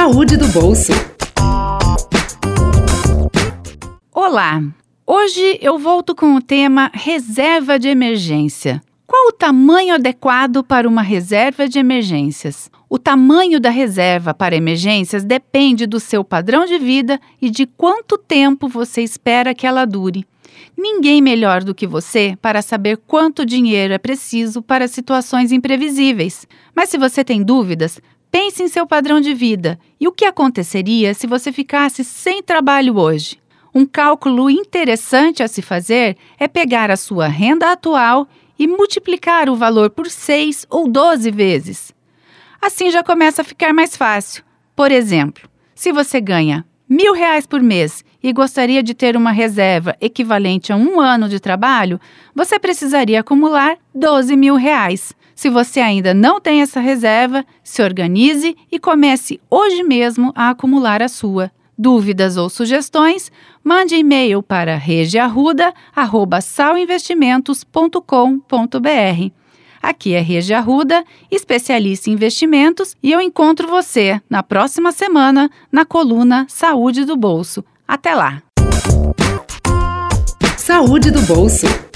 Saúde do bolso. Olá! Hoje eu volto com o tema reserva de emergência. Qual o tamanho adequado para uma reserva de emergências? O tamanho da reserva para emergências depende do seu padrão de vida e de quanto tempo você espera que ela dure. Ninguém melhor do que você para saber quanto dinheiro é preciso para situações imprevisíveis. Mas se você tem dúvidas, pense em seu padrão de vida e o que aconteceria se você ficasse sem trabalho hoje. Um cálculo interessante a se fazer é pegar a sua renda atual e multiplicar o valor por 6 ou 12 vezes. Assim já começa a ficar mais fácil. Por exemplo, se você ganha R$1.000 por mês e gostaria de ter uma reserva equivalente a 1 ano de trabalho, você precisaria acumular R$12.000. Se você ainda não tem essa reserva, se organize e comece hoje mesmo a acumular a sua. Dúvidas ou sugestões? Mande e-mail para regiarruda@sauinvestimentos.com.br. Aqui é Regi Arruda, especialista em investimentos, e eu encontro você na próxima semana na coluna Saúde do Bolso. Até lá! Saúde do bolso.